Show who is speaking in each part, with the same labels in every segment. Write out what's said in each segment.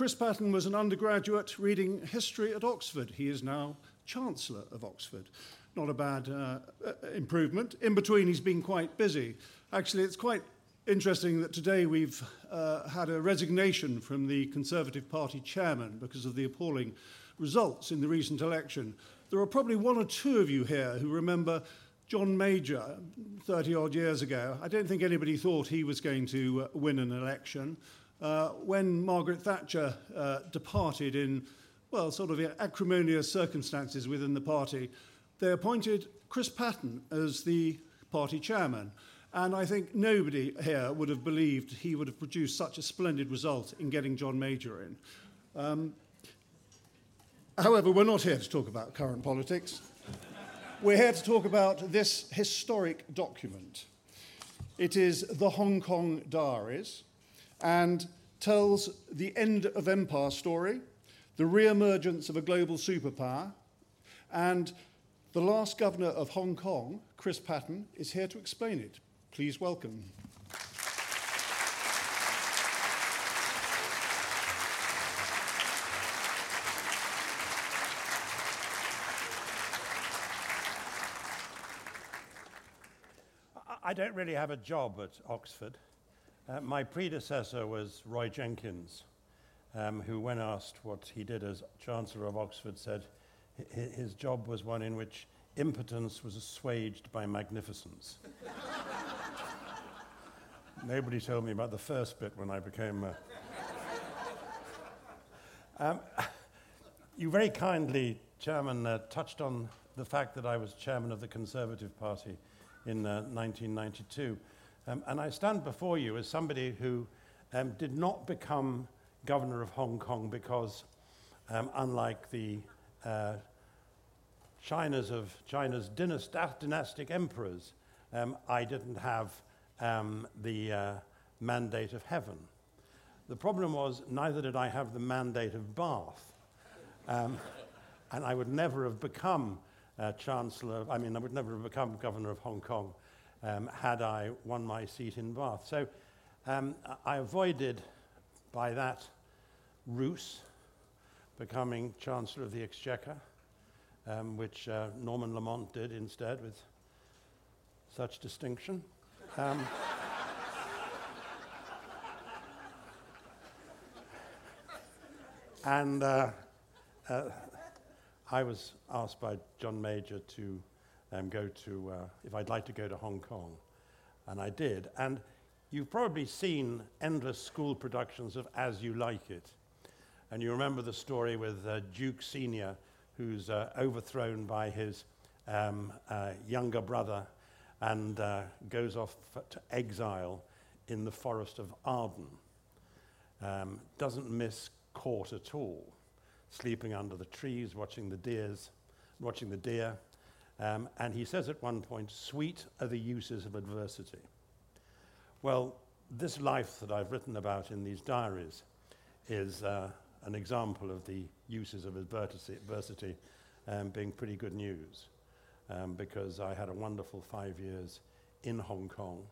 Speaker 1: Chris Patten was an undergraduate reading history at Oxford. He is now Chancellor of Oxford. Not a bad improvement. In between, he's been quite busy. Actually, it's quite interesting that today we've had a resignation from the Conservative Party chairman because of the appalling results in the recent election. There are probably one or two of you here who remember John Major 30-odd years ago. I don't think anybody thought he was going to win an election. When Margaret Thatcher departed in, well, sort of acrimonious circumstances within the party, they appointed Chris Patten as the party chairman. And I think nobody here would have believed he would have produced such a splendid result in getting John Major in. However, we're not here to talk about current politics. We're here to talk about this historic document. It is the Hong Kong Diaries and tells the end of empire story, the re-emergence of a global superpower, and the last governor of Hong Kong, Chris Patten, is here to explain it. Please welcome.
Speaker 2: I don't really have a job at Oxford. My predecessor was Roy Jenkins, who, when asked what he did as Chancellor of Oxford, said his job was one in which impotence was assuaged by magnificence. Nobody told me about the first bit when I became... You very kindly, Chairman, touched on the fact that I was Chairman of the Conservative Party in 1992. And I stand before you as somebody who did not become governor of Hong Kong because, unlike the China's dynastic emperors, I didn't have the mandate of heaven. The problem was neither did I have the mandate of Bath. And I would never have become Chancellor, I would never have become governor of Hong Kong had I won my seat in Bath. So I avoided, by that ruse, becoming Chancellor of the Exchequer, which Norman Lamont did instead with such distinction. And I was asked by John Major to go to, if I'd like to go to Hong Kong, and I did. And you've probably seen endless school productions of As You Like It, and you remember the story with Duke Senior, who's overthrown by his younger brother and goes off to exile in the forest of Arden. Doesn't miss court at all, sleeping under the trees, watching the deer. And he says at one point, "Sweet are the uses of adversity." Well, this life that I've written about in these diaries is an example of the uses of adversity being pretty good news, because I had a wonderful 5 years in Hong Kong.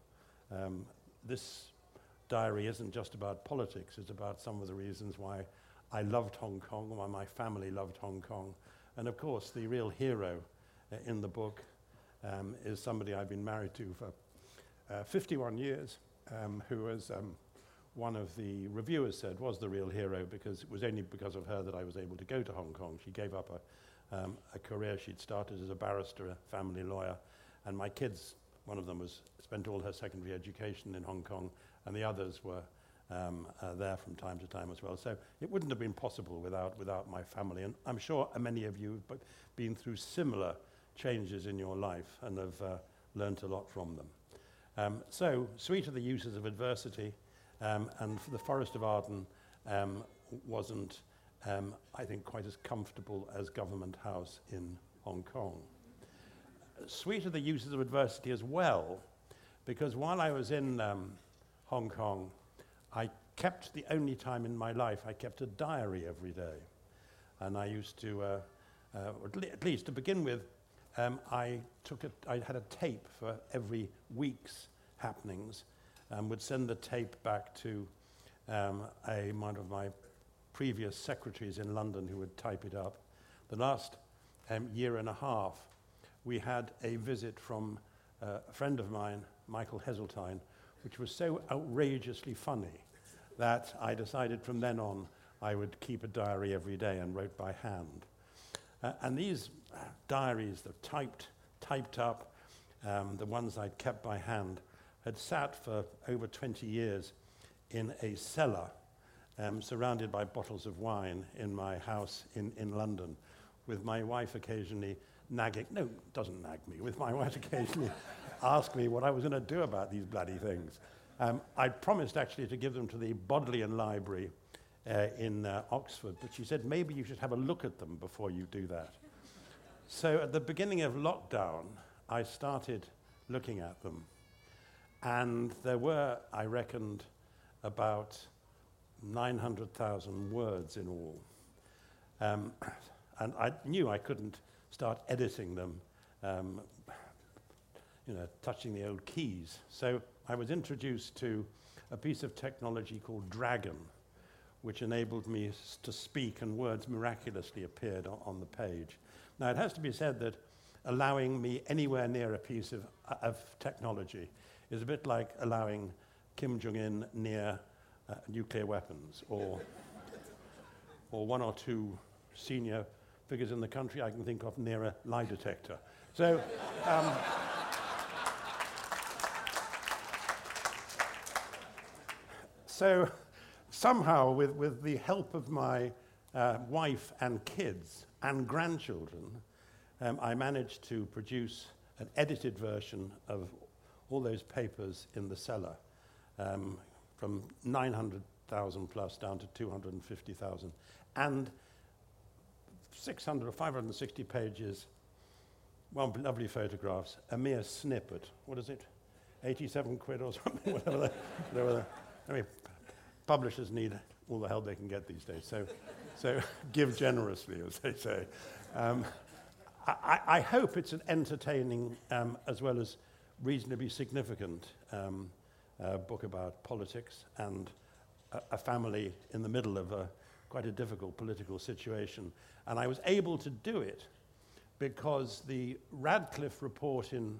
Speaker 2: This diary isn't just about politics, it's about some of the reasons why I loved Hong Kong, why my family loved Hong Kong. And of course, the real hero in the book is somebody I've been married to for 51 years, who, as one of the reviewers said, was the real hero, because it was only because of her that I was able to go to Hong Kong. She gave up a career she'd started as a barrister, a family lawyer, and my kids, one of them spent all her secondary education in Hong Kong, and the others were there from time to time as well. So it wouldn't have been possible without my family, and I'm sure many of you have been through similar changes in your life and have learnt a lot from them. So, sweet are the uses of adversity, and for the Forest of Arden wasn't, I think, quite as comfortable as Government House in Hong Kong. Sweet are the uses of adversity as well, because while I was in Hong Kong, I kept, the only time in my life, I kept a diary every day. And I used to, at least to begin with, I had a tape for every week's happenings, and would send the tape back to one of my previous secretaries in London who would type it up. The last year and a half, we had a visit from a friend of mine, Michael Heseltine, which was so outrageously funny that I decided from then on I would keep a diary every day and wrote by hand. And these diaries, the typed up, the ones I'd kept by hand, had sat for over 20 years in a cellar, surrounded by bottles of wine in my house in London, with my wife occasionally nagging, no, it doesn't nag me, with my wife occasionally ask me what I was going to do about these bloody things. I promised actually to give them to the Bodleian Library in Oxford, but she said maybe you should have a look at them before you do that. So at the beginning of lockdown, I started looking at them, and there were, I reckoned, about 900,000 words in all. And I knew I couldn't start editing them, touching the old keys. So I was introduced to a piece of technology called Dragon, which enabled me to speak, and words miraculously appeared on the page. Now, it has to be said that allowing me anywhere near a piece of technology is a bit like allowing Kim Jong-un near nuclear weapons, or one or two senior figures in the country I can think of near a lie detector. So, so somehow, with the help of my wife and kids and grandchildren, I managed to produce an edited version of all those papers in the cellar, from 900,000 plus down to 250,000, and 600 or 560 pages, well, lovely photographs, a mere snippet. What is it? 87 quid or something, whatever I mean, publishers need all the help they can get these days, so give generously, as they say. I hope it's an entertaining as well as reasonably significant book about politics and a family in the middle of quite a difficult political situation. And I was able to do it because the Radcliffe report in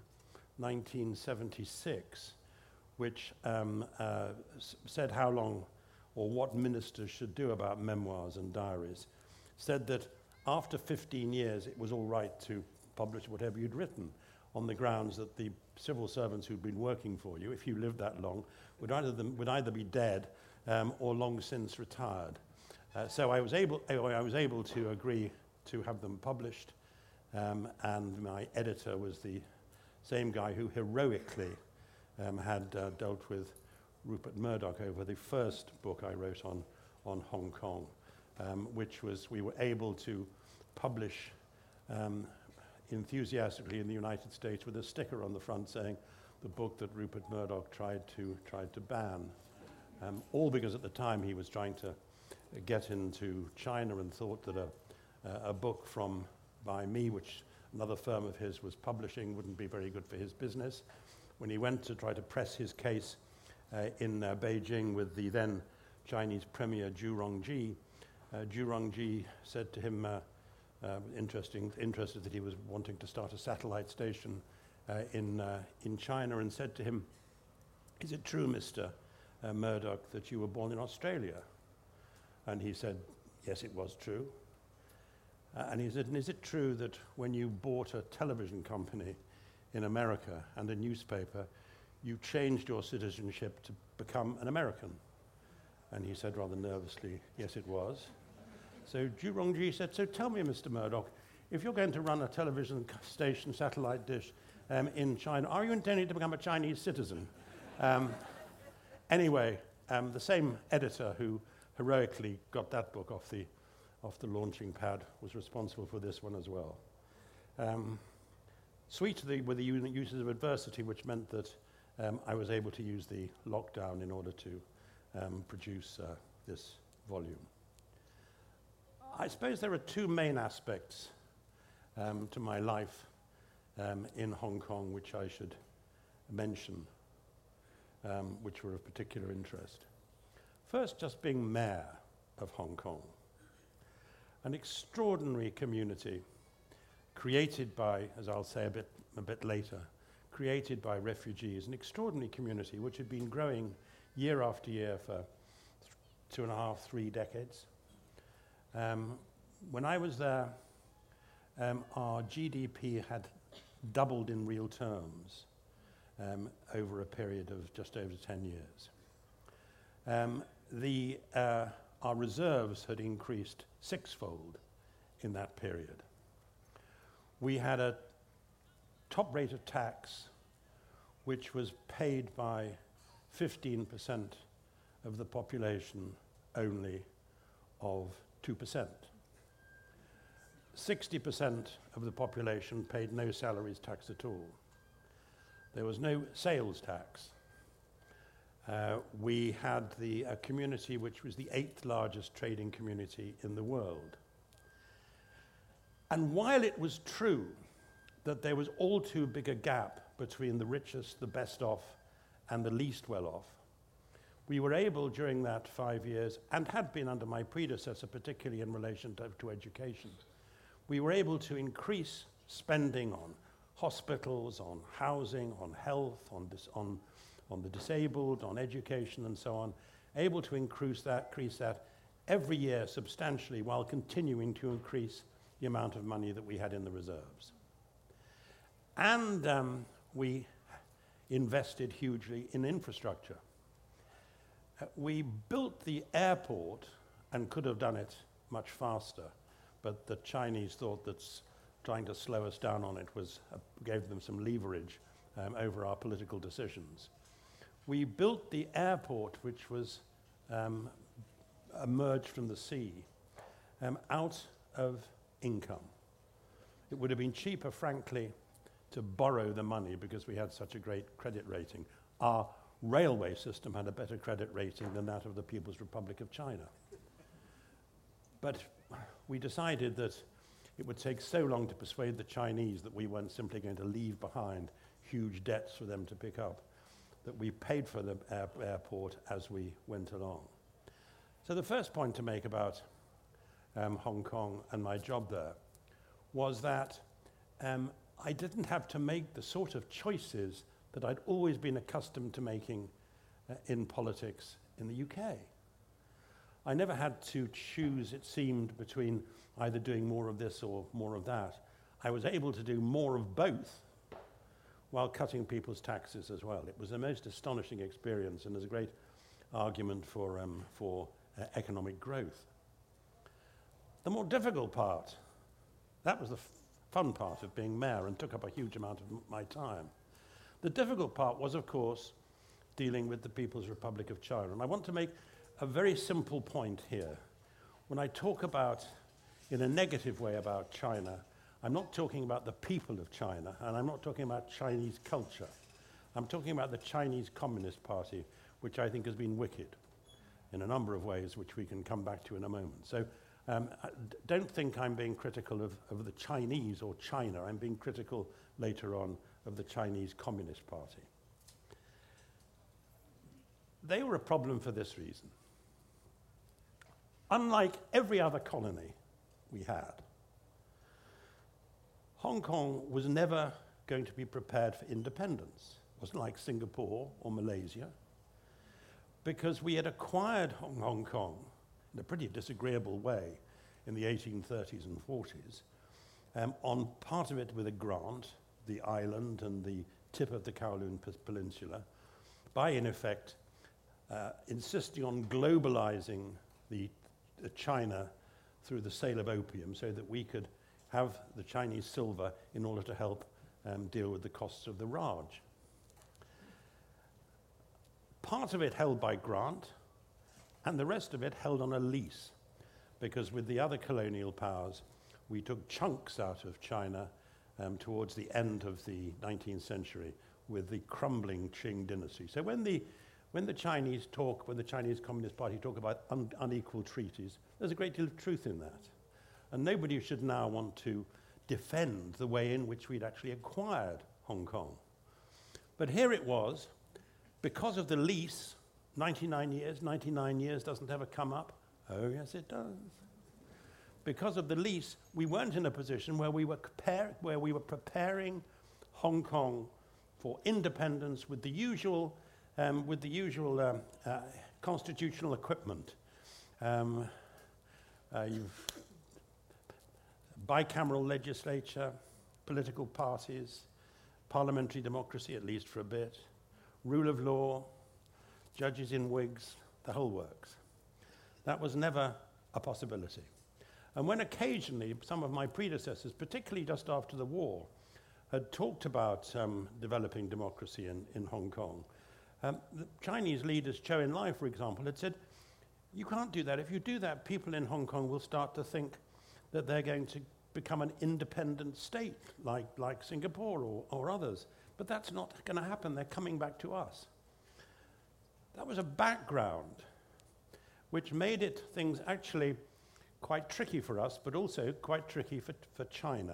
Speaker 2: 1976, which said how long or what ministers should do about memoirs and diaries, said that after 15 years it was all right to publish whatever you'd written, on the grounds that the civil servants who'd been working for you, if you lived that long, would either be dead or long since retired. So I was able to agree to have them published, and my editor was the same guy who heroically had dealt with Rupert Murdoch over the first book I wrote on Hong Kong, which was, we were able to publish enthusiastically in the United States with a sticker on the front saying the book that Rupert Murdoch tried to ban, all because at the time he was trying to get into China and thought that a book by me, which another firm of his was publishing, wouldn't be very good for his business. When he went to try to press his case in Beijing with the then Chinese Premier Zhu Rongji said to him, interested that he was wanting to start a satellite station in China, and said to him, "Is it true, Mr. Murdoch, that you were born in Australia?" And he said, "Yes, it was true." And he said, "And is it true that when you bought a television company in America and a newspaper, you changed your citizenship to become an American?" And he said rather nervously, "Yes, it was." So Zhu Rongji said, "So tell me, Mr. Murdoch, if you're going to run a television station, satellite dish in China, are you intending to become a Chinese citizen?" Anyway, the same editor who heroically got that book off the launching pad was responsible for this one as well. Sweet were the uses of adversity, which meant that I was able to use the lockdown in order to produce this volume. I suppose there are two main aspects to my life in Hong Kong which I should mention, which were of particular interest. First, just being mayor of Hong Kong. An extraordinary community created by, as I'll say a bit later, created by refugees, an extraordinary community which had been growing year after year for 2.5, 3 decades. When I was there, our GDP had doubled in real terms over a period of just over 10 years. Our reserves had increased 6-fold in that period. We had a top rate of tax which was paid by 15% of the population only of 2%. 60% of the population paid no salaries tax at all. There was no sales tax. We had a community which was the 8th largest trading community in the world. And while it was true that there was all too big a gap between the richest, the best off, and the least well off, we were able during that 5 years, and had been under my predecessor, particularly in relation to education, we were able to increase spending on hospitals, on housing, on health, on the disabled, on education, and so on, able to increase that every year substantially while continuing to increase the amount of money that we had in the reserves. And we invested hugely in infrastructure. We built the airport and could have done it much faster, but the Chinese thought that trying to slow us down on it gave them some leverage over our political decisions. We built the airport, which was emerged from the sea, out of income. It would have been cheaper, frankly, to borrow the money because we had such a great credit rating. Our railway system had a better credit rating than that of the People's Republic of China. But we decided that it would take so long to persuade the Chinese that we weren't simply going to leave behind huge debts for them to pick up, that we paid for the airport as we went along. So the first point to make about Hong Kong and my job there was that I didn't have to make the sort of choices that I'd always been accustomed to making in politics in the UK. I never had to choose, it seemed, between either doing more of this or more of that. I was able to do more of both while cutting people's taxes as well. It was the most astonishing experience, and there's a great argument for economic growth. The more difficult part, that was the fun part of being mayor and took up a huge amount of my time. The difficult part was, of course, dealing with the People's Republic of China. And I want to make a very simple point here. When I talk about, in a negative way about China, I'm not talking about the people of China, and I'm not talking about Chinese culture. I'm talking about the Chinese Communist Party, which I think has been wicked in a number of ways, which we can come back to in a moment. So don't think I'm being critical of the Chinese or China. I'm being critical later on of the Chinese Communist Party. They were a problem for this reason. Unlike every other colony we had, Hong Kong was never going to be prepared for independence. It wasn't like Singapore or Malaysia, because we had acquired Hong Kong in a pretty disagreeable way in the 1830s and 40s, on part of it with a grant, the island and the tip of the Kowloon Peninsula, by, in effect, insisting on globalizing China through the sale of opium so that we could have the Chinese silver in order to help deal with the costs of the Raj. Part of it held by grant, and the rest of it held on a lease, because with the other colonial powers, we took chunks out of China towards the end of the 19th century with the crumbling Qing dynasty. So when the Chinese Communist Party talk about unequal treaties, there's a great deal of truth in that. And nobody should now want to defend the way in which we'd actually acquired Hong Kong. But here it was, because of the lease, 99 years doesn't ever come up Oh, yes, it does. Because of the lease, we weren't in a position where we were preparing Hong Kong for independence with the usual constitutional equipment. You've bicameral legislature, political parties, parliamentary democracy, at least for a bit, rule of law, judges in wigs, the whole works. That was never a possibility. And when occasionally some of my predecessors, particularly just after the war, had talked about developing democracy in Hong Kong, the Chinese leaders, Zhou Enlai, for example, had said, you can't do that. If you do that, people in Hong Kong will start to think that they're going to become an independent state, like Singapore or others. But that's not going to happen. They're coming back to us. That was a background which made things actually quite tricky for us, but also quite tricky for China.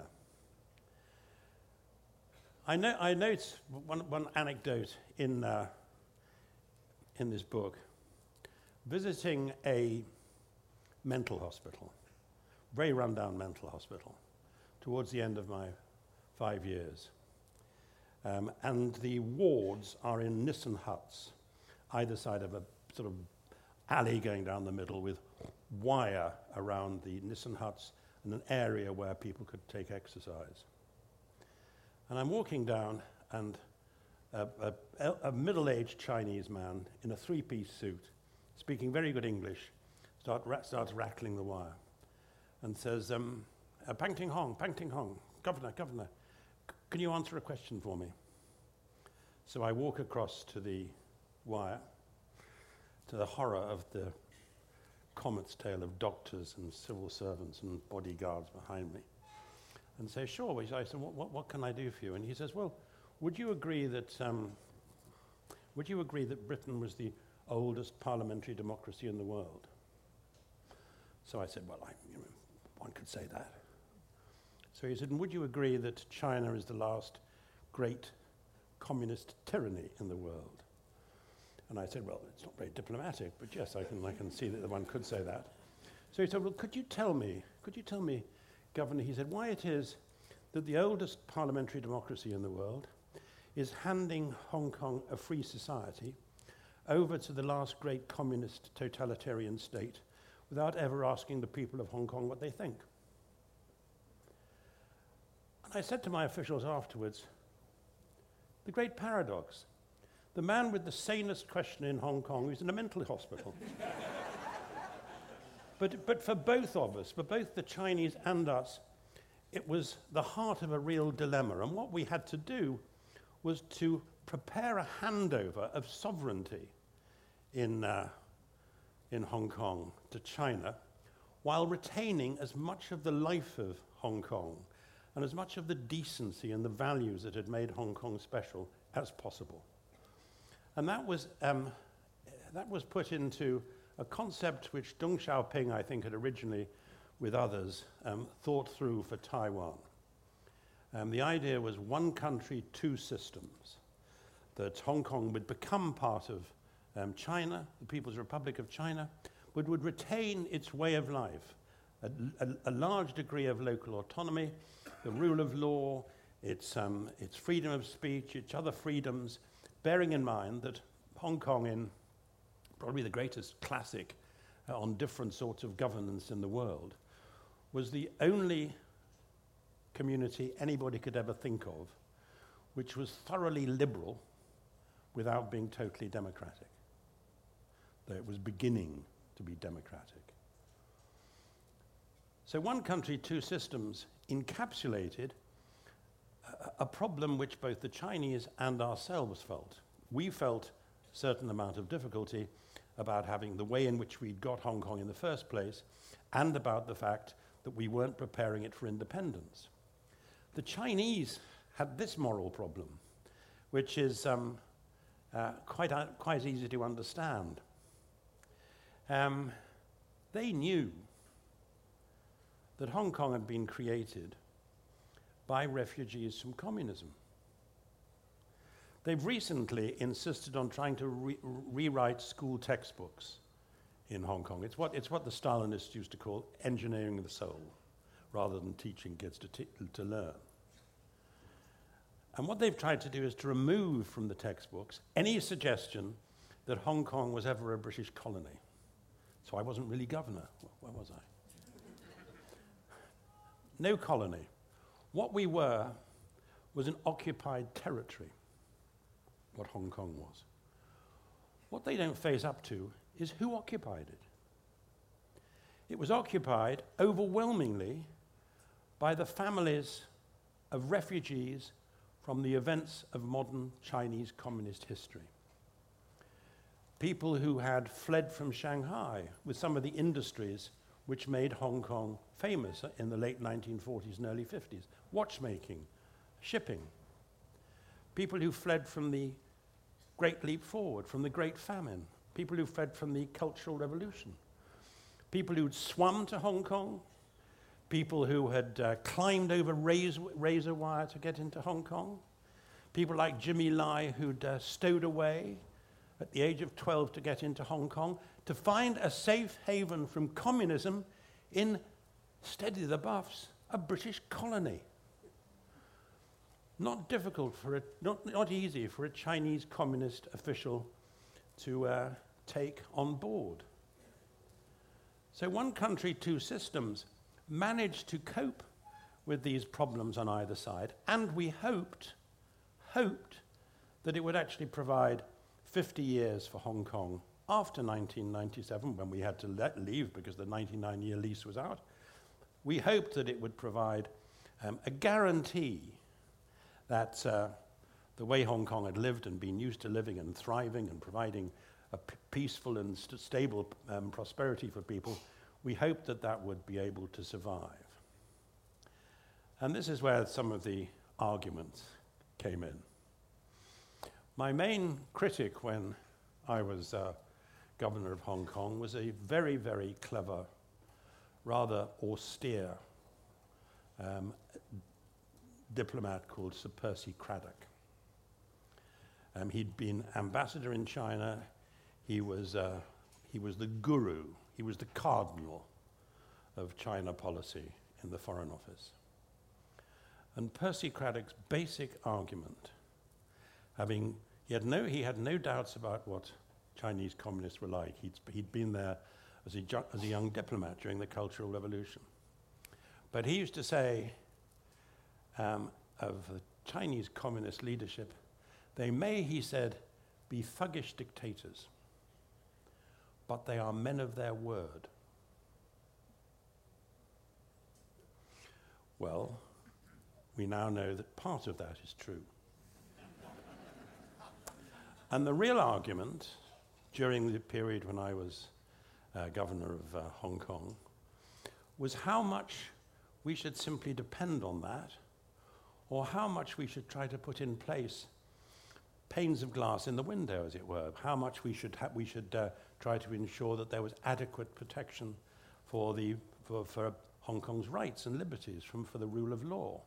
Speaker 2: I note one anecdote in this book. Visiting a mental hospital, very run-down mental hospital, towards the end of my 5 years. And the wards are in Nissen huts, either side of a sort of alley going down the middle with wire around the Nissen huts and an area where people could take exercise. And I'm walking down, and a middle-aged Chinese man in a three-piece suit, speaking very good English, starts rattling the wire and says, Pang Ting Hong, Governor, can you answer a question for me? So I walk across to the wire, to the horror of the comet's tail of doctors and civil servants and bodyguards behind me, and say, sure. I said, what can I do for you? And he says, well, would you agree that Britain was the oldest parliamentary democracy in the world? So I said, well, one could say that. So he said, and would you agree that China is the last great communist tyranny in the world? And I said, well, it's not very diplomatic, but yes, I can see that one could say that. So he said, well, could you tell me, Governor, he said, why it is that the oldest parliamentary democracy in the world is handing Hong Kong, a free society, over to the last great communist totalitarian state without ever asking the people of Hong Kong what they think? And I said to my officials afterwards, the great paradox. The man with the sanest question in Hong Kong is in a mental hospital. But for both of us, for both the Chinese and us, it was the heart of a real dilemma. And what we had to do was to prepare a handover of sovereignty in Hong Kong to China, while retaining as much of the life of Hong Kong and as much of the decency and the values that had made Hong Kong special as possible. And that was put into a concept which Deng Xiaoping, I think, had originally, with others, thought through for Taiwan. The idea was one country, two systems, that Hong Kong would become part of China, the People's Republic of China, but would retain its way of life, a large degree of local autonomy, the rule of law, its freedom of speech, its other freedoms, bearing in mind that Hong Kong, in probably the greatest classic on different sorts of governance in the world, was the only community anybody could ever think of which was thoroughly liberal without being totally democratic, though it was beginning to be democratic. So one country, two systems encapsulated a problem which both the Chinese and ourselves felt. We felt a certain amount of difficulty about having the way in which we'd got Hong Kong in the first place, and about the fact that we weren't preparing it for independence. The Chinese had this moral problem, which is quite easy to understand. They knew that Hong Kong had been created by refugees from communism. They've recently insisted on trying to rewrite school textbooks in Hong Kong. It's what the Stalinists used to call engineering the soul, rather than teaching kids to learn. And what they've tried to do is to remove from the textbooks any suggestion that Hong Kong was ever a British colony. So I wasn't really governor. Where was I? No colony. What we were was an occupied territory, what Hong Kong was. What they don't face up to is who occupied it. It was occupied overwhelmingly by the families of refugees from the events of modern Chinese communist history. People who had fled from Shanghai with some of the industries which made Hong Kong famous in the late 1940s and early 50s. Watchmaking, shipping. People who fled from the Great Leap Forward, from the Great Famine. People who fled from the Cultural Revolution. People who'd swum to Hong Kong. People who had climbed over razor wire to get into Hong Kong. People like Jimmy Lai who'd stowed away at the age of 12 to get into Hong Kong, to find a safe haven from communism in, steady the buffs, a British colony. Not difficult for not easy for a Chinese communist official to take on board. So one country, two systems managed to cope with these problems on either side, and we hoped that it would actually provide 50 years for Hong Kong after 1997, when we had to leave because the 99-year lease was out. We hoped that it would provide a guarantee that the way Hong Kong had lived and been used to living and thriving and providing a peaceful and stable prosperity for people, we hoped that that would be able to survive. And this is where some of the arguments came in. My main critic when I was governor of Hong Kong was a very, very clever, rather austere diplomat called Sir Percy Craddock. He'd been ambassador in China. He was the guru. He was the cardinal of China policy in the Foreign Office. And Percy Craddock's basic argument, he had no doubts about what Chinese communists were like. He'd been there as a young diplomat during the Cultural Revolution. But he used to say of the Chinese communist leadership, they may, he said, be thuggish dictators, but they are men of their word. Well, we now know that part of that is true. And the real argument during the period when I was governor of Hong Kong was how much we should simply depend on that, or how much we should try to put in place panes of glass in the window, as it were, how much we should try to ensure that there was adequate protection for Hong Kong's rights and liberties for the rule of law.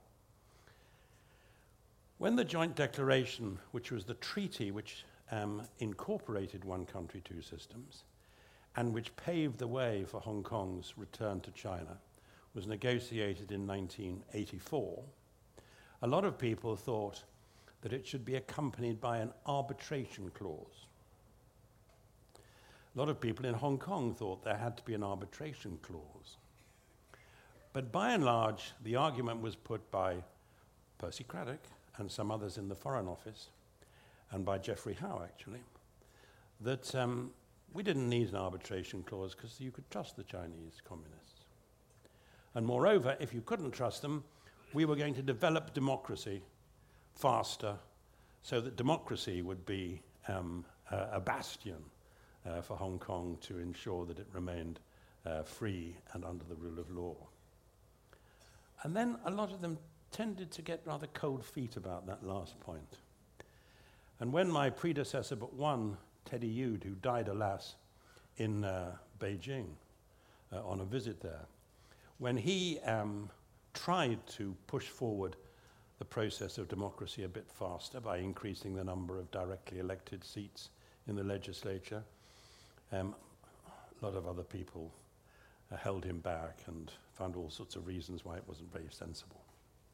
Speaker 2: When the Joint Declaration, which was the treaty which incorporated one country, two systems, and which paved the way for Hong Kong's return to China, was negotiated in 1984, a lot of people thought that it should be accompanied by an arbitration clause. A lot of people in Hong Kong thought there had to be an arbitration clause. But by and large, the argument was put by Percy Craddock and some others in the Foreign Office, and by Geoffrey Howe, actually, that we didn't need an arbitration clause because you could trust the Chinese communists. And moreover, if you couldn't trust them, we were going to develop democracy faster so that democracy would be a bastion for Hong Kong to ensure that it remained free and under the rule of law. And then a lot of them tended to get rather cold feet about that last point. And when my predecessor but one, Teddy Yude, who died, alas, in Beijing on a visit there, when he tried to push forward the process of democracy a bit faster by increasing the number of directly elected seats in the legislature, a lot of other people held him back and found all sorts of reasons why it wasn't very sensible.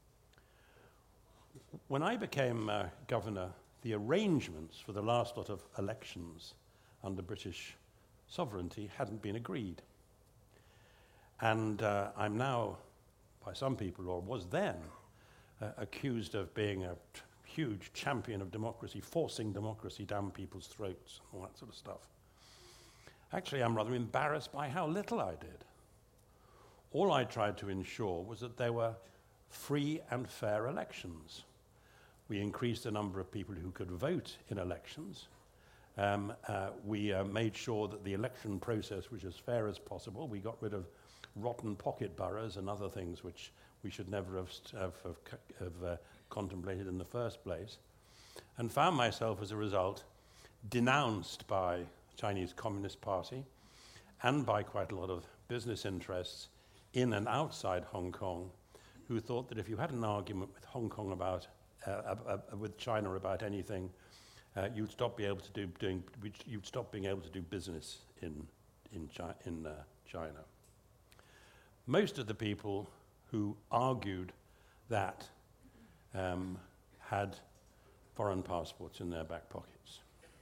Speaker 2: When I became governor, the arrangements for the last lot of elections under British sovereignty hadn't been agreed. And I'm now, by some people, or was then, accused of being a huge champion of democracy, forcing democracy down people's throats, all that sort of stuff. Actually, I'm rather embarrassed by how little I did. All I tried to ensure was that there were free and fair elections. We increased the number of people who could vote in elections. We made sure that the election process was as fair as possible. We got rid of rotten pocket boroughs and other things which we should never have contemplated in the first place, and found myself, as a result, denounced by the Chinese Communist Party and by quite a lot of business interests in and outside Hong Kong, who thought that if you had an argument with Hong Kong about with China about anything, you'd stop being able to do business in China. Most of the people who argued that had foreign passports in their back pockets.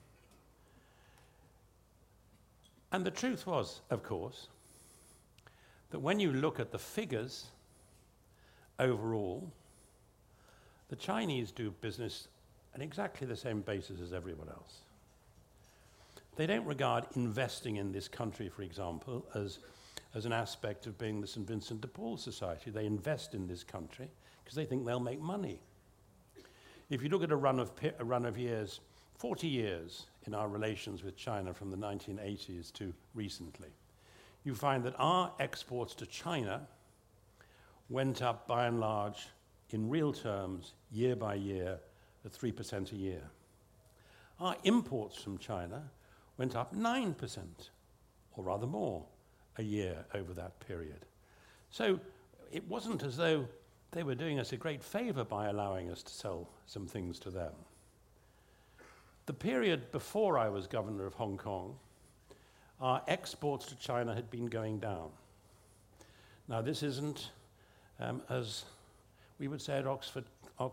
Speaker 2: And the truth was, of course, that when you look at the figures overall, the Chinese do business on exactly the same basis as everyone else. They don't regard investing in this country, for example, as an aspect of being the St. Vincent de Paul Society. They invest in this country because they think they'll make money. If you look at a run of years, 40 years in our relations with China from the 1980s to recently, you find that our exports to China went up by and large in real terms year by year at 3% a year. Our imports from China went up 9%, or rather more, a year over that period. So it wasn't as though they were doing us a great favor by allowing us to sell some things to them. The period before I was governor of Hong Kong, our exports to China had been going down. Now this isn't, as we would say at Oxford,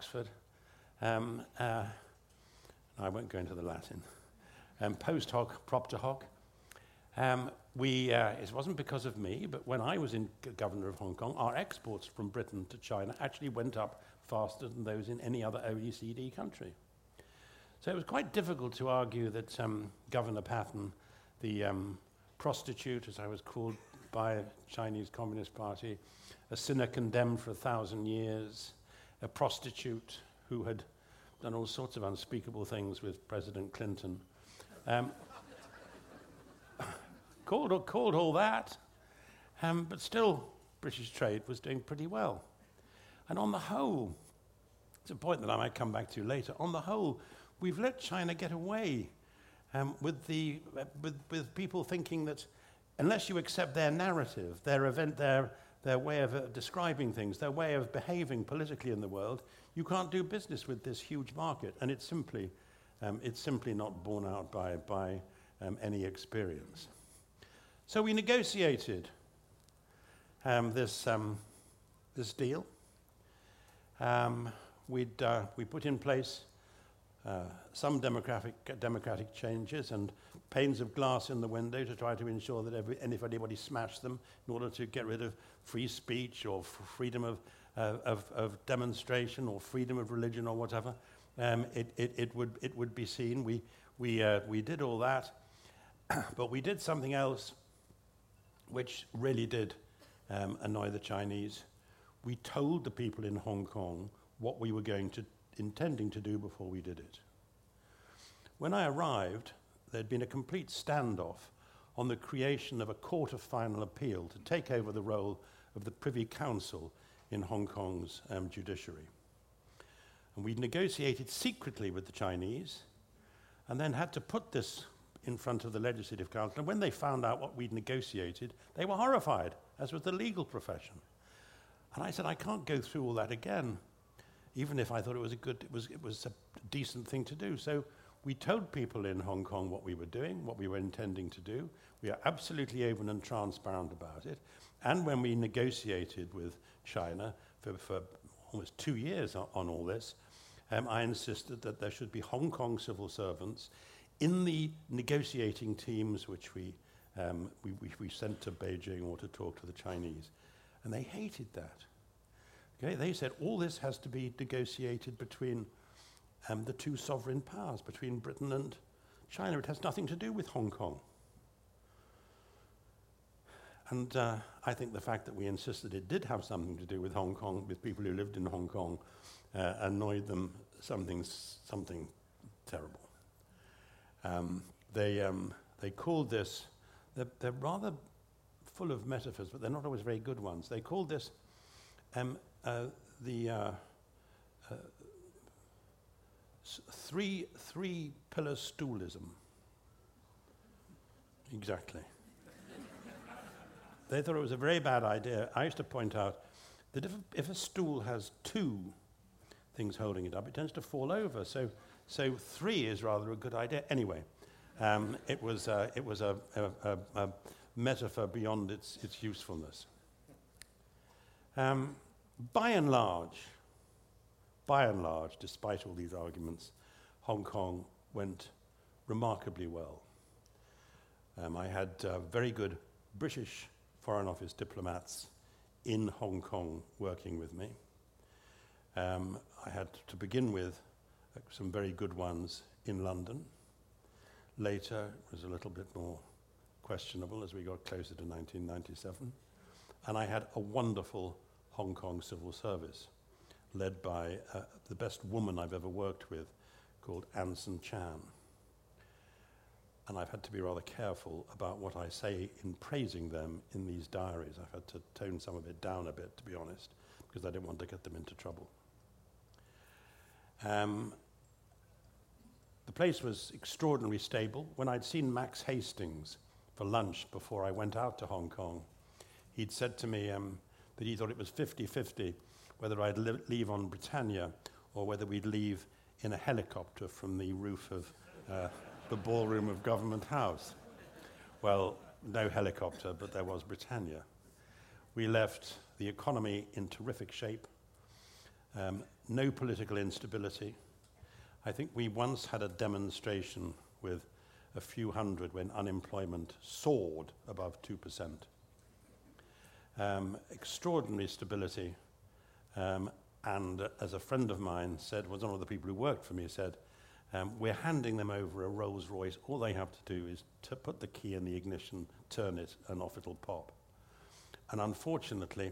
Speaker 2: I won't go into the Latin, post hoc, propter hoc. It wasn't because of me, but when I was governor of Hong Kong, our exports from Britain to China actually went up faster than those in any other OECD country. So it was quite difficult to argue that Governor Patton, the prostitute, as I was called by the Chinese Communist Party, a sinner condemned for 1,000 years, a prostitute who had done all sorts of unspeakable things with President Clinton, called all that, but still British trade was doing pretty well. And on the whole, it's a point that I might come back to later, on the whole, we've let China get away with people thinking that unless you accept their narrative, their way of describing things, their way of behaving politically in the world, you can't do business with this huge market, and it's simply not borne out by any experience. So we negotiated this deal. We put in place some democratic changes and panes of glass in the window to try to ensure that if anybody smashed them in order to get rid of free speech or freedom of demonstration or freedom of religion or whatever, it would be seen. We did all that, but we did something else which really did annoy the Chinese. We told the people in Hong Kong what we were intending to do before we did it. When I arrived, there'd been a complete standoff on the creation of a court of final appeal to take over the role of the Privy Council in Hong Kong's judiciary. And we'd negotiated secretly with the Chinese and then had to put this in front of the Legislative Council. And when they found out what we'd negotiated, they were horrified, as was the legal profession. And I said, I can't go through all that again, even if I thought it was a decent thing to do. So We told people in Hong Kong what we were doing, what we were intending to do. We are absolutely open and transparent about it. And when we negotiated with China for almost 2 years on all this, I insisted that there should be Hong Kong civil servants in the negotiating teams which we sent to Beijing or to talk to the Chinese. And they hated that. Okay? They said all this has to be negotiated between the two sovereign powers, between Britain and China. It has nothing to do with Hong Kong. And I think the fact that we insisted it did have something to do with Hong Kong, with people who lived in Hong Kong, annoyed them something terrible. They called this, they're rather full of metaphors, but they're not always very good ones. They called this three-pillar stoolism. Exactly. They thought it was a very bad idea. I used to point out that if a stool has two things holding it up, it tends to fall over. So three is rather a good idea. Anyway, it was a metaphor beyond its usefulness. By and large, despite all these arguments, Hong Kong went remarkably well. I had very good British Foreign Office diplomats in Hong Kong working with me. I had, to begin with, some very good ones in London. Later, it was a little bit more questionable as we got closer to 1997. And I had a wonderful Hong Kong civil service, led by the best woman I've ever worked with, called Anson Chan. And I've had to be rather careful about what I say in praising them in these diaries. I've had to tone some of it down a bit, to be honest, because I didn't want to get them into trouble. The place was extraordinarily stable. When I'd seen Max Hastings for lunch before I went out to Hong Kong, he'd said to me that he thought it was 50-50 whether I'd leave on Britannia or whether we'd leave in a helicopter from the roof of the ballroom of Government House. Well, no helicopter, but there was Britannia. We left the economy in terrific shape, no political instability. I think we once had a demonstration with a few hundred when unemployment soared above 2%. Extraordinary stability, and as a friend of mine said, was one of the people who worked for me, said, we're handing them over a Rolls Royce. All they have to do is to put the key in the ignition, turn it, and off it'll pop. And unfortunately,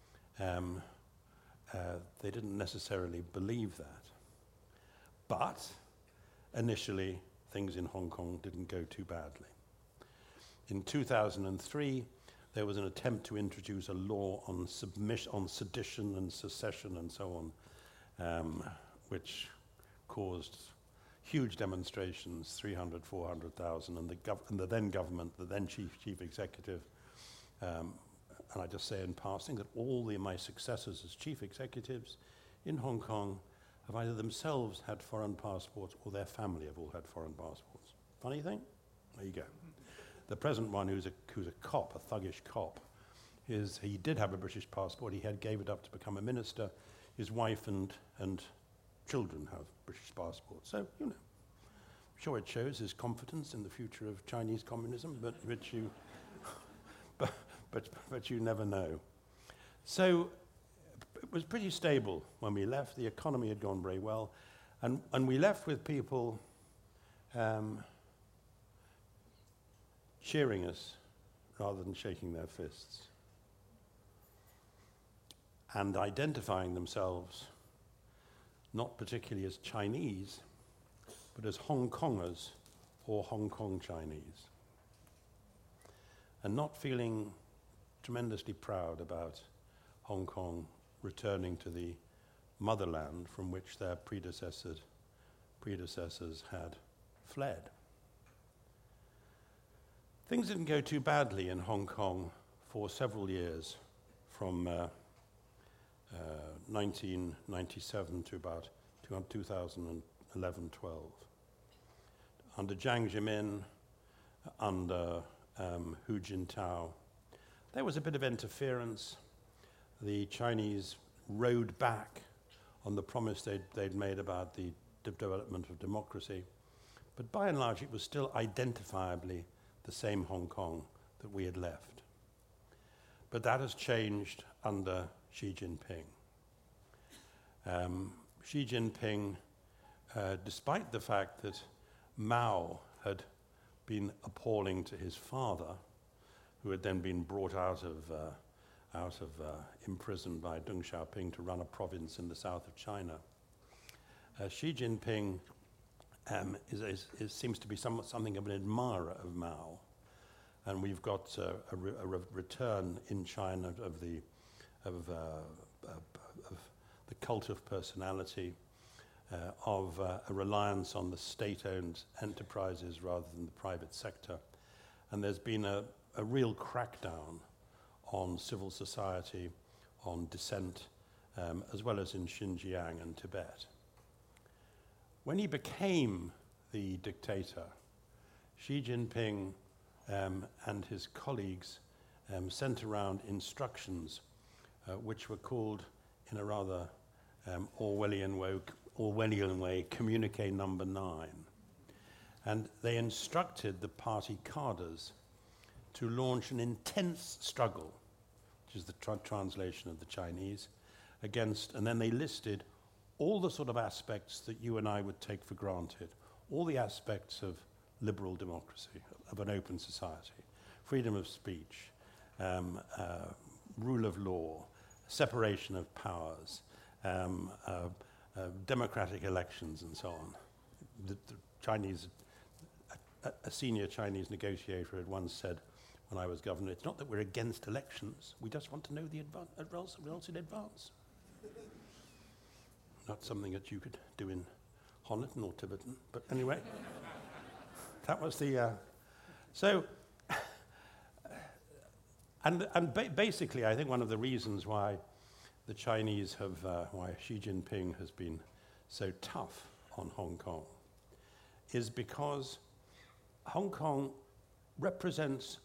Speaker 2: they didn't necessarily believe that. But initially, things in Hong Kong didn't go too badly. In 2003, there was an attempt to introduce a law on sedition and secession and so on, which caused huge demonstrations, 300, 400,000, and the then government, the then chief executive, and I just say in passing that all my successors as chief executives in Hong Kong have either themselves had foreign passports or their family have all had foreign passports. Funny thing? There you go. The present one, who's a cop, a thuggish cop, he did have a British passport. He gave it up to become a minister. His wife and children have British passports. So, you know, I'm sure it shows his confidence in the future of Chinese communism, but you never know. So it was pretty stable when we left. The economy had gone very well. And we left with people cheering us rather than shaking their fists, and identifying themselves not particularly as Chinese, but as Hong Kongers or Hong Kong Chinese, and not feeling tremendously proud about Hong Kong returning to the motherland from which their predecessors had fled. Things didn't go too badly in Hong Kong for several years, from 1997 to about 2011-12. under Jiang Zemin, under Hu Jintao, there was a bit of interference. The Chinese rode back on the promise they'd made about the development of democracy. But by and large, it was still identifiably the same Hong Kong that we had left. But that has changed under Xi Jinping. Xi Jinping, despite the fact that Mao had been appalling to his father, who had then been brought out of imprisoned by Deng Xiaoping to run a province in the south of China, Xi Jinping seems to be something of an admirer of Mao, and we've got a return in China of the cult of personality, of a reliance on the state-owned enterprises rather than the private sector, and there's been a real crackdown on civil society, on dissent, as well as in Xinjiang and Tibet. When he became the dictator, Xi Jinping and his colleagues sent around instructions which were called, in a rather Orwellian way, Communique Number 9. And they instructed the party cadres to launch an intense struggle, which is the translation of the Chinese, against, and then they listed all the sort of aspects that you and I would take for granted, all the aspects of liberal democracy, of an open society, freedom of speech, rule of law, separation of powers, democratic elections, and so on. The Chinese, a senior Chinese negotiator had once said, when I was governor, it's not that we're against elections, we just want to know the results in advance. Not something that you could do in Honiton or Tiverton, but anyway, that was the... basically, I think one of the reasons why the Chinese have, why Xi Jinping has been so tough on Hong Kong is because Hong Kong represents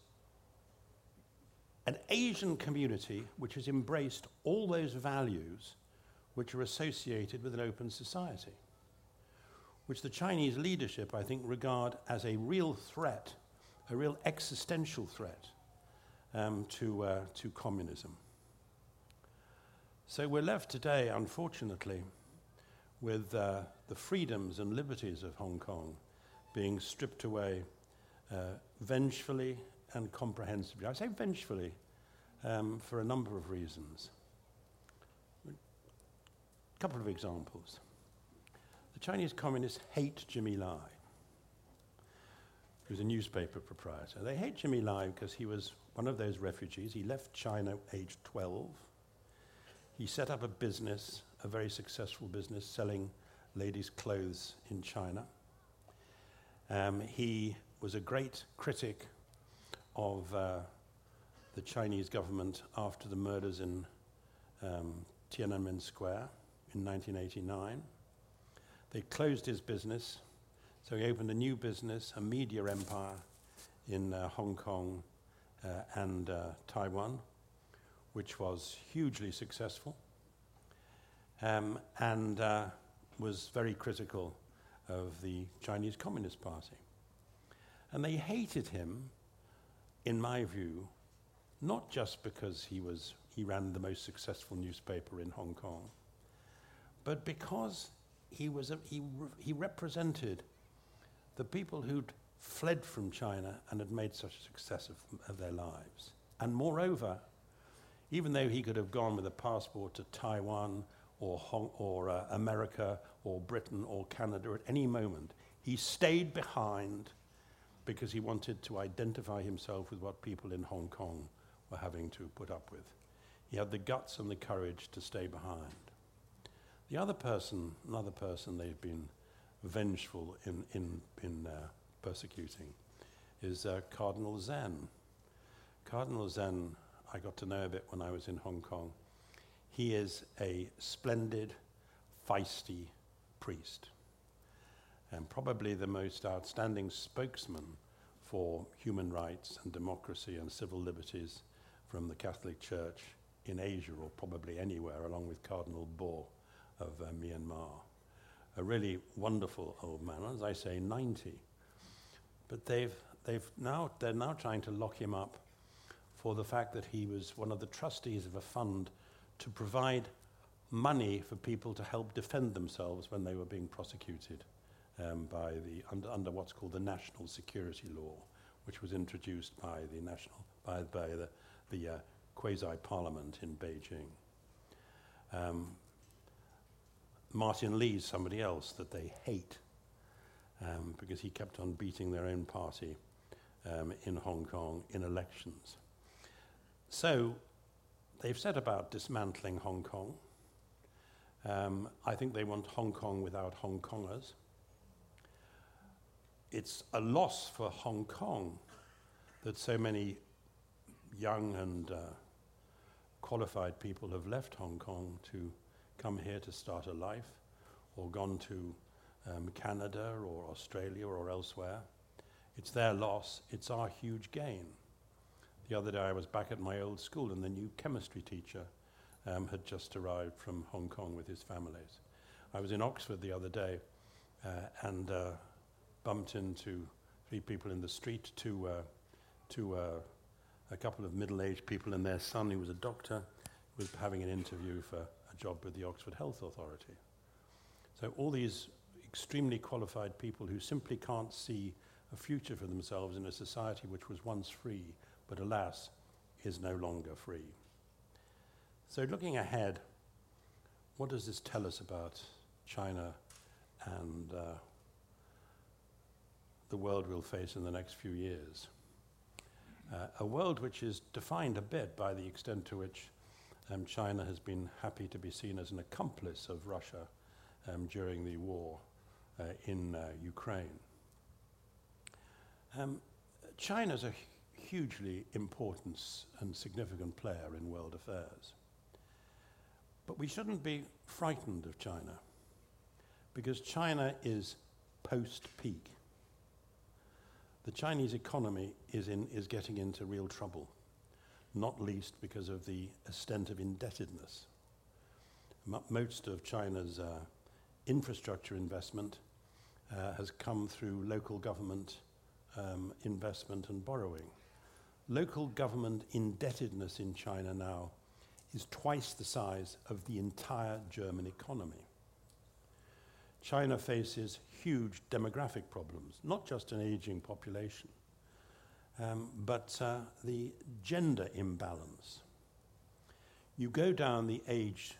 Speaker 2: an Asian community which has embraced all those values which are associated with an open society, which the Chinese leadership, I think, regard as a real threat, a real existential threat to communism. So we're left today, unfortunately, with the freedoms and liberties of Hong Kong being stripped away vengefully and comprehensively. I say vengefully for a number of reasons. A couple of examples. The Chinese communists hate Jimmy Lai, who's a newspaper proprietor. They hate Jimmy Lai because he was one of those refugees. He left China aged 12. He set up a business, a very successful business, selling ladies' clothes in China. He was a great critic of the Chinese government after the murders in Tiananmen Square in 1989. They closed his business, so he opened a new business, a media empire in Hong Kong and Taiwan, which was hugely successful and was very critical of the Chinese Communist Party. And they hated him, in my view, not just because he ran the most successful newspaper in Hong Kong, but because he represented the people who'd fled from China and had made such a success of their lives. And moreover, even though he could have gone with a passport to Taiwan or America or Britain or Canada at any moment, he stayed behind because he wanted to identify himself with what people in Hong Kong were having to put up with. He had the guts and the courage to stay behind. Another person they've been vengeful in persecuting is Cardinal Zen. Cardinal Zen, I got to know a bit when I was in Hong Kong. He is a splendid, feisty priest. and probably the most outstanding spokesman for human rights and democracy and civil liberties from the Catholic Church in Asia, or probably anywhere, along with Cardinal Bo of Myanmar. A really wonderful old man, as I say, 90. But they're now trying to lock him up for the fact that he was one of the trustees of a fund to provide money for people to help defend themselves when they were being prosecuted under what's called the National Security Law, which was introduced by the quasi-parliament in Beijing. Martin Lee's somebody else that they hate because he kept on beating their own party in Hong Kong in elections. So they've set about dismantling Hong Kong. I think they want Hong Kong without Hong Kongers. It's a loss for Hong Kong that so many young and qualified people have left Hong Kong to come here to start a life, or gone to Canada or Australia or elsewhere. It's their loss, it's our huge gain. The other day I was back at my old school and the new chemistry teacher had just arrived from Hong Kong with his families. I was in Oxford the other day and bumped into 3 people in the street, a couple of middle-aged people and their son, who was a doctor, was having an interview for a job with the Oxford Health Authority. So all these extremely qualified people who simply can't see a future for themselves in a society which was once free, but alas, is no longer free. So looking ahead, what does this tell us about China and the world we'll face in the next few years? A world which is defined a bit by the extent to which China has been happy to be seen as an accomplice of Russia during the war in Ukraine. China's a hugely important and significant player in world affairs. But we shouldn't be frightened of China, because China is post-peak. The Chinese economy is getting into real trouble, not least because of the extent of indebtedness. Most of China's infrastructure investment has come through local government investment and borrowing. Local government indebtedness in China now is twice the size of the entire German economy. China faces huge demographic problems, not just an aging population, but the gender imbalance. You go down the age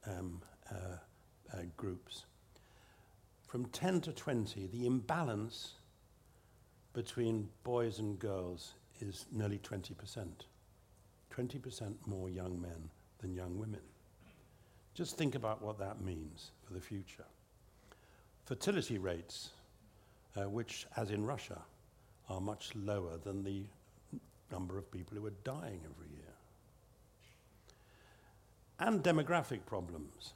Speaker 2: groups, from 10 to 20, the imbalance between boys and girls is nearly 20%. 20% more young men than young women. Just think about what that means for the future. Fertility rates, which, as in Russia, are much lower than the number of people who are dying every year. And demographic problems.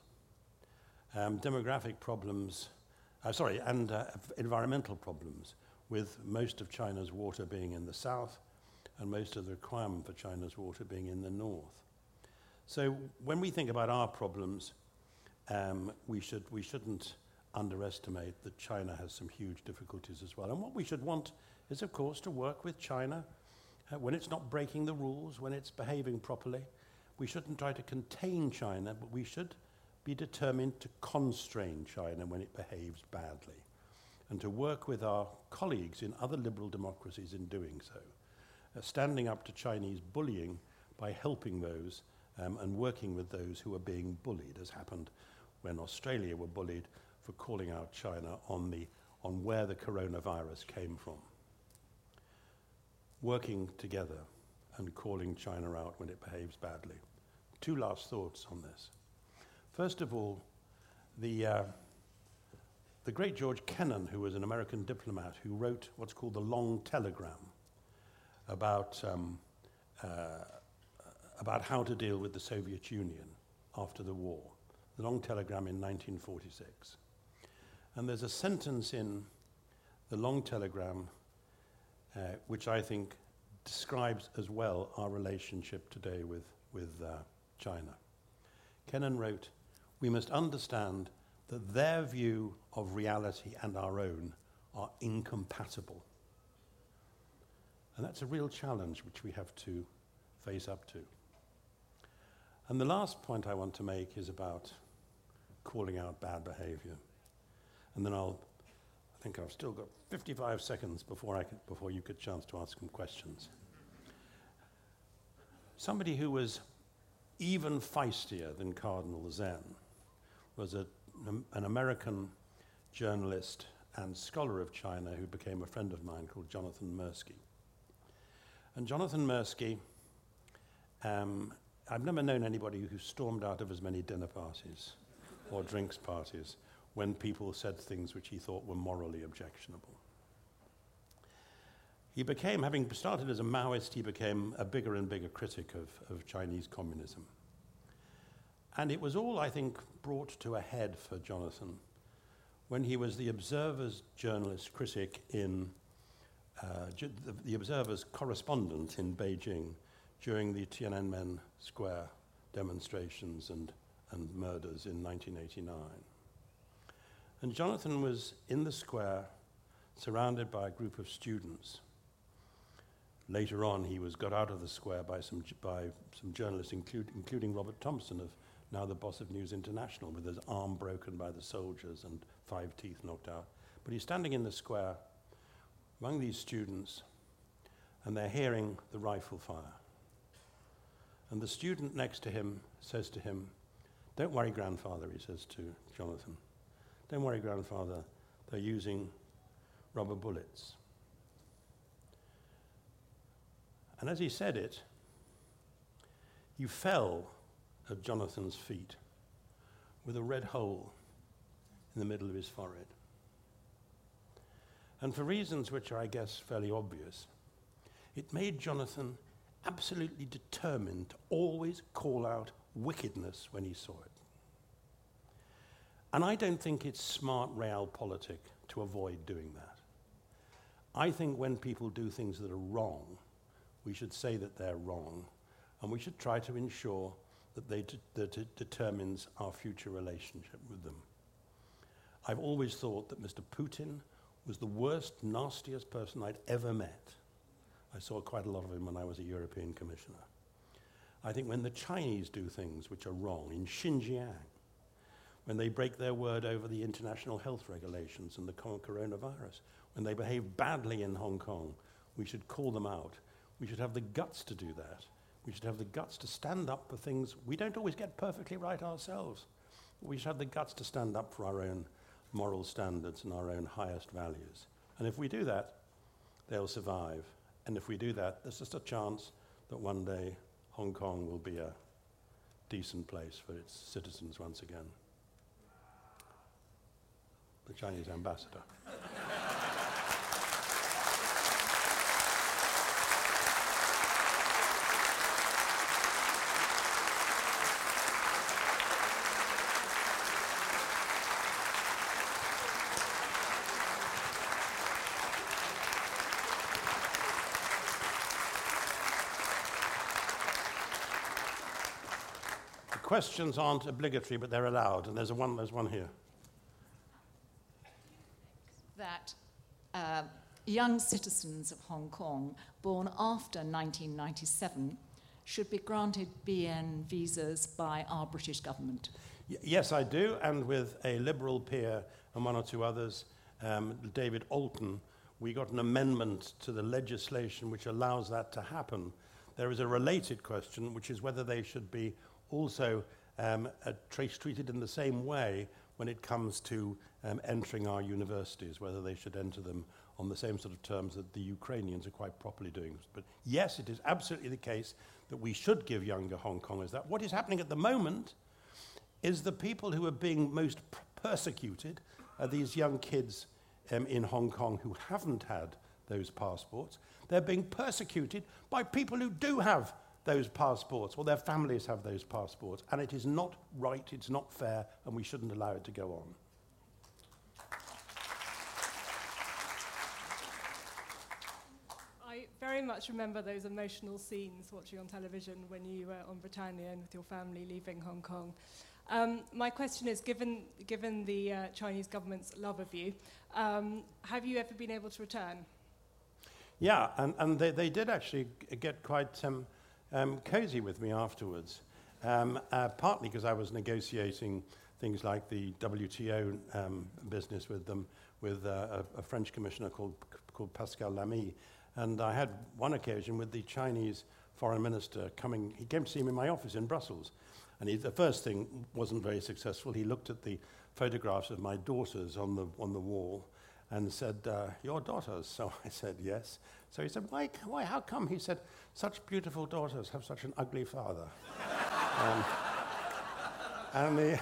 Speaker 2: Environmental problems, with most of China's water being in the south and most of the requirement for China's water being in the north. So when we think about our problems, we shouldn't underestimate that China has some huge difficulties as well. And what we should want is, of course, to work with China when it's not breaking the rules, when it's behaving properly. We shouldn't try to contain China, but we should be determined to constrain China when it behaves badly, and to work with our colleagues in other liberal democracies in doing so, standing up to Chinese bullying by helping those and working with those who are being bullied, as happened when Australia were bullied for calling out China on where the coronavirus came from. Working together and calling China out when it behaves badly. 2 last thoughts on this. First of all, the great George Kennan, who was an American diplomat who wrote what's called the Long Telegram about how to deal with the Soviet Union after the war. The Long Telegram in 1946. And there's a sentence in the long telegram which I think describes as well our relationship today with China. Kennan wrote, "We must understand that their view of reality and our own are incompatible." And that's a real challenge which we have to face up to. And the last point I want to make is about calling out bad behavior. And then I think I've still got 55 seconds before you get a chance to ask some questions. Somebody who was even feistier than Cardinal Zen was an American journalist and scholar of China who became a friend of mine called Jonathan Mirsky. And Jonathan Mirsky, I've never known anybody who stormed out of as many dinner parties or drinks parties when people said things which he thought were morally objectionable. He became, having started as a Maoist, he became a bigger and bigger critic of Chinese communism. And it was all, I think, brought to a head for Jonathan when he was the Observer's journalist critic in the Observer's correspondent in Beijing during the Tiananmen Square demonstrations and murders in 1989. And Jonathan was in the square, surrounded by a group of students. Later on, he was got out of the square by some journalists, including Robert Thompson, now the boss of News International, with his arm broken by the soldiers and 5 teeth knocked out. But he's standing in the square among these students, and they're hearing the rifle fire. And the student next to him says to him, "Don't worry, grandfather," he says to Jonathan. "Don't worry, grandfather, they're using rubber bullets." And as he said it, he fell at Jonathan's feet with a red hole in the middle of his forehead. And for reasons which are, I guess, fairly obvious, it made Jonathan absolutely determined to always call out wickedness when he saw it. And I don't think it's smart realpolitik to avoid doing that. I think when people do things that are wrong, we should say that they're wrong, and we should try to ensure that that it determines our future relationship with them. I've always thought that Mr. Putin was the worst, nastiest person I'd ever met. I saw quite a lot of him when I was a European commissioner. I think when the Chinese do things which are wrong, in Xinjiang, when they break their word over the international health regulations and the coronavirus, when they behave badly in Hong Kong, we should call them out. We should have the guts to do that. We should have the guts to stand up for things we don't always get perfectly right ourselves. We should have the guts to stand up for our own moral standards and our own highest values. And if we do that, they'll survive. And if we do that, there's just a chance that one day Hong Kong will be a decent place for its citizens once again. The Chinese ambassador. Questions aren't obligatory, but they're allowed, and there's one here.
Speaker 3: That young citizens of Hong Kong born after 1997 should be granted BN visas by our British government.
Speaker 2: Yes, I do, and with a Liberal peer and one or two others, David Alton, we got an amendment to the legislation which allows that to happen. There is a related question, which is whether they should be also treated in the same way when it comes to entering our universities, whether they should enter them on the same sort of terms that the Ukrainians are quite properly doing. But yes, it is absolutely the case that we should give younger Hong Kongers that. What is happening at the moment is the people who are being most persecuted are these young kids in Hong Kong who haven't had those passports. They're being persecuted by people who do have those passports, or their families have those passports, and it is not right, it's not fair, and we shouldn't allow it to go on.
Speaker 4: very much remember those emotional scenes watching on television when you were on Britannia and with your family leaving Hong Kong. My question is, given the Chinese government's love of you, have you ever been able to return?
Speaker 2: Yeah, and they did actually get quite cozy with me afterwards, partly because I was negotiating things like the WTO business with them, with a French commissioner called Pascal Lamy. And I had one occasion with the Chinese foreign minister coming. He came to see me in my office in Brussels. And the first thing wasn't very successful. He looked at the photographs of my daughters on the wall and said, "Your daughters?" So I said, "Yes." So he said, why, how come? He said, "Such beautiful daughters have such an ugly father." And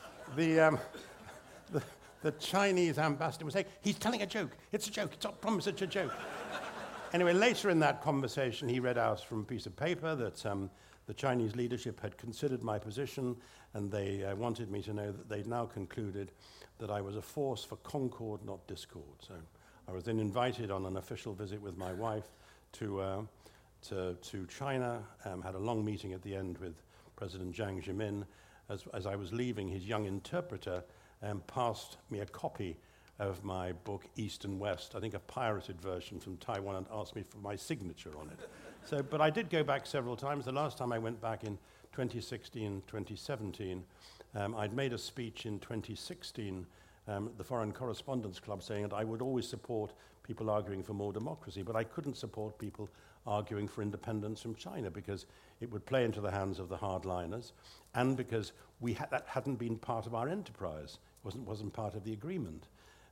Speaker 2: the Chinese ambassador was saying, "He's telling a joke. It's a joke. It's not promise, it's a joke." Anyway, later in that conversation, he read out from a piece of paper that the Chinese leadership had considered my position, and they wanted me to know that they'd now concluded that I was a force for concord, not discord. So I was then invited on an official visit with my wife to China, had a long meeting at the end with President Jiang Zemin. As I was leaving, his young interpreter passed me a copy of my book, East and West, I think a pirated version from Taiwan, and asked me for my signature on it. So, but I did go back several times. The last time I went back in 2016, 2017, I'd made a speech in 2016 at the Foreign Correspondents Club saying that I would always support people arguing for more democracy, but I couldn't support people arguing for independence from China because it would play into the hands of the hardliners, and because that hadn't been part of our enterprise, wasn't part of the agreement.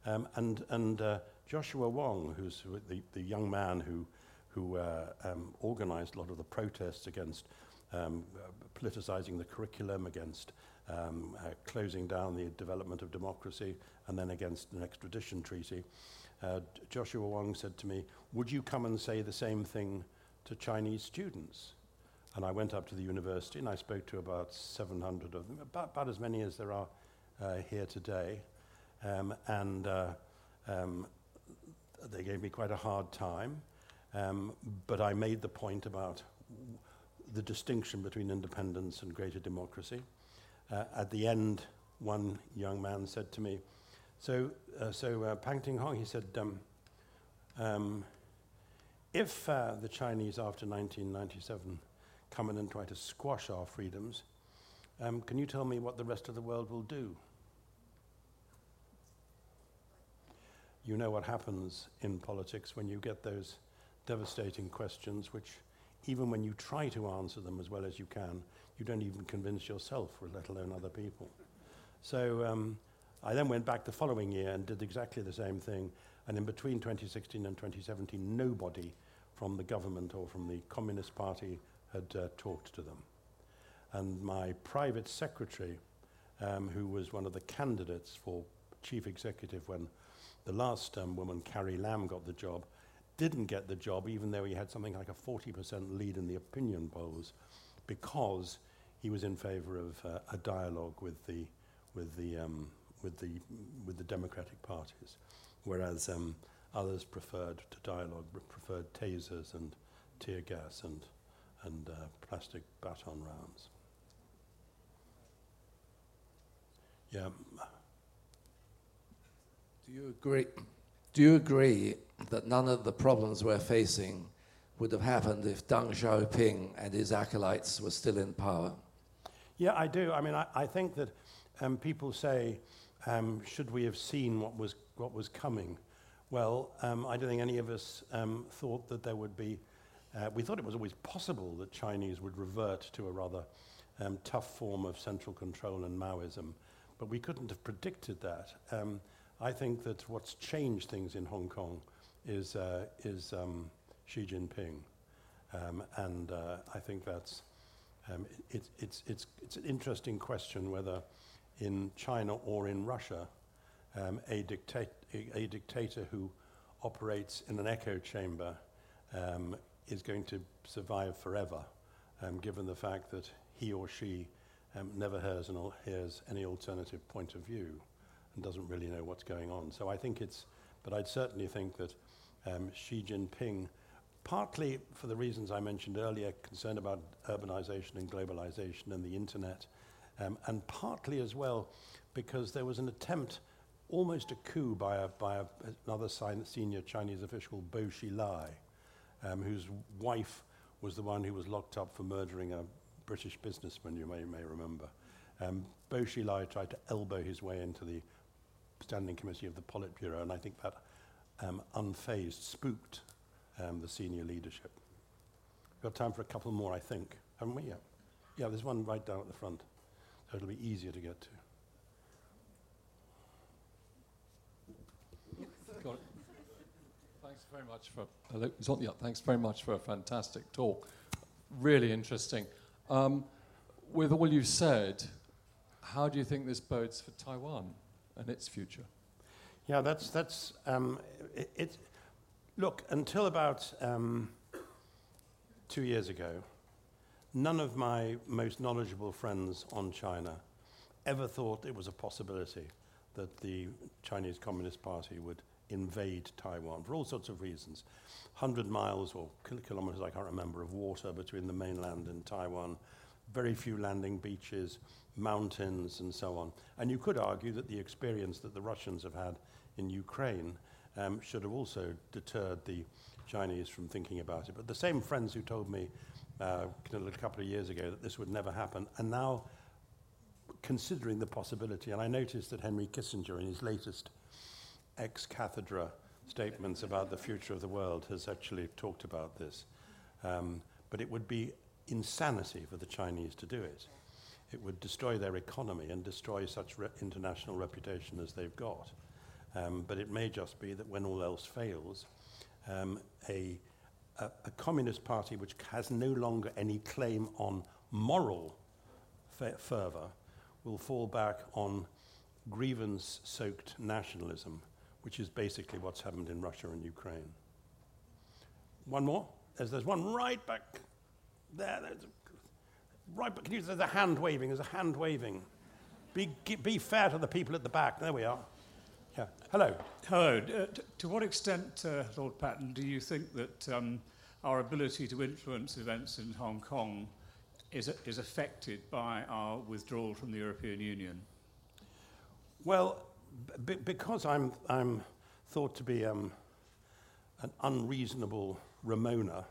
Speaker 2: Joshua Wong, who's the young man who organized a lot of the protests against politicizing the curriculum, against closing down the development of democracy, and then against an extradition treaty. Joshua Wong said to me, "Would you come and say the same thing to Chinese students?" And I went up to the university and I spoke to about 700 of them, about as many as there are here today. They gave me quite a hard time, but I made the point about the distinction between independence and greater democracy. At the end, one young man said to me, Pang Ting Hong, he said, if the Chinese after 1997 come in and try to squash our freedoms, can you tell me what the rest of the world will do? You know what happens in politics when you get those devastating questions, which even when you try to answer them as well as you can, you don't even convince yourself, let alone other people. So I then went back the following year and did exactly the same thing. And in between 2016 and 2017, nobody from the government or from the Communist Party had talked to them. And my private secretary, who was one of the candidates for chief executive when the last woman, Carrie Lam, got the job, didn't get the job, even though he had something like a 40% lead in the opinion polls, because he was in favor of a dialogue with the democratic parties, whereas others preferred to dialogue, preferred tasers and tear gas and plastic baton rounds. Yeah.
Speaker 5: Do you agree that none of the problems we're facing would have happened if Deng Xiaoping and his acolytes were still in power?
Speaker 2: Yeah, I do. I mean, I think that people say, should we have seen what was coming? Well, I don't think any of us thought that there would be. We thought it was always possible that Chinese would revert to a rather tough form of central control and Maoism, but we couldn't have predicted that. I think that what's changed things in Hong Kong is Xi Jinping, and I think that's it's an interesting question whether in China or in Russia a dictator who operates in an echo chamber is going to survive forever, given the fact that he or she never hears any alternative point of view and doesn't really know what's going on. So I think but I'd certainly think that Xi Jinping partly for the reasons I mentioned earlier, concerned about urbanization and globalization and the internet, and partly as well because there was an attempt, almost a coup by another senior Chinese official, Bo Xilai, whose wife was the one who was locked up for murdering a British businessman, you may remember. Bo Xilai tried to elbow his way into the Standing Committee of the Politburo, and I think that unfazed, spooked the senior leadership. We've got time for a couple more, I think, haven't we? Yeah, there's one right down at the front, so it'll be easier to get to.
Speaker 6: Got it. Thanks very much for. Hello, it's on. Yeah, thanks very much for a fantastic talk. Really interesting. With all you've said, how do you think this bodes for Taiwan and its future?
Speaker 2: Yeah, look, until about 2 years ago, none of my most knowledgeable friends on China ever thought it was a possibility that the Chinese Communist Party would invade Taiwan for all sorts of reasons. 100 miles or kilometers, I can't remember, of water between the mainland and Taiwan, very few landing beaches, mountains, and so on. And you could argue that the experience that the Russians have had in Ukraine should have also deterred the Chinese from thinking about it. But the same friends who told me a couple of years ago that this would never happen are now considering the possibility. And I noticed that Henry Kissinger, in his latest ex-cathedra statements about the future of the world, has actually talked about this. But it would be insanity for the Chinese to do it. It would destroy their economy and destroy such international reputation as they've got. But it may just be that when all else fails, a communist party which has no longer any claim on moral fervor will fall back on grievance-soaked nationalism, which is basically what's happened in Russia and Ukraine. One more? There's one right back there. Right back. There's a hand waving. There's a hand waving. Be fair to the people at the back. There we are. Yeah. Hello.
Speaker 7: Hello. To what extent, Lord Patten, do you think that our ability to influence events in Hong Kong is affected by our withdrawal from the European Union?
Speaker 2: Well, because I'm thought to be an unreasonable Ramona,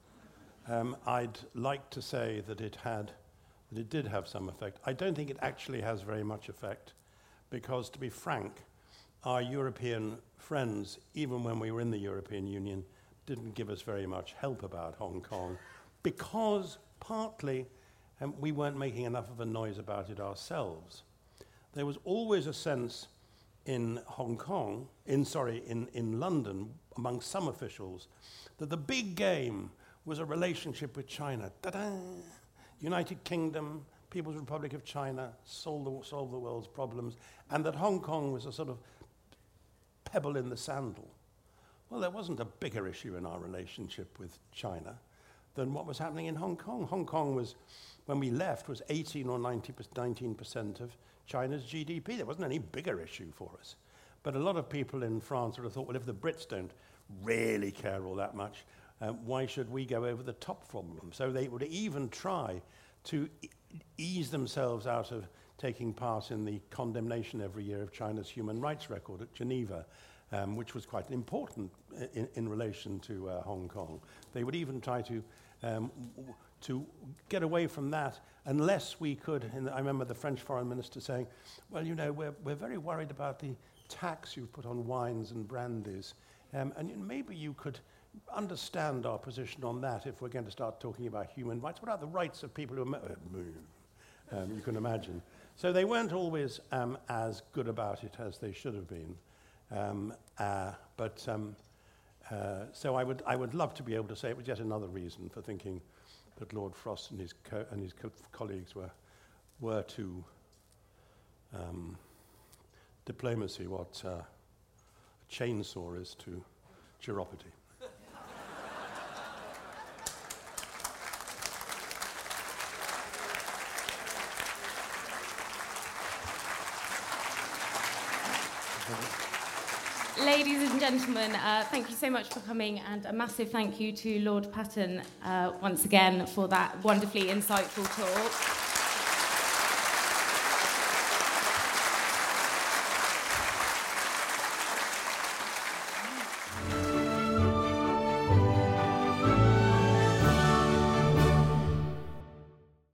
Speaker 2: I'd like to say that it did have some effect. I don't think it actually has very much effect, because, to be frank, our European friends, even when we were in the European Union, didn't give us very much help about Hong Kong, because partly we weren't making enough of a noise about it ourselves. There was always a sense in in London, among some officials, that the big game was a relationship with China. Ta-da! United Kingdom, People's Republic of China, solve the world's problems, and that Hong Kong was a sort of pebble in the sandal. Well, there wasn't a bigger issue in our relationship with China than what was happening in Hong Kong. Hong Kong was, when we left, was 18 or 19% of China's GDP. There wasn't any bigger issue for us. But a lot of people in France would have thought, well, if the Brits don't really care all that much, why should we go over the top from them? So they would even try to ease themselves out of taking part in the condemnation every year of China's human rights record at Geneva, which was quite important in relation to Hong Kong. They would even try to get away from that unless we could. I remember the French foreign minister saying, well, you know, we're very worried about the tax you've put on wines and brandies, and maybe you could understand our position on that if we're going to start talking about human rights. What about the rights of people who are... you can imagine. So they weren't always as good about it as they should have been. So I would love to be able to say it was yet another reason for thinking that Lord Frost and his colleagues were to diplomacy what a chainsaw is to chiropody.
Speaker 8: ladies and gentlemen, thank you so much for coming, and a massive thank you to Lord Patten once again for that wonderfully insightful talk.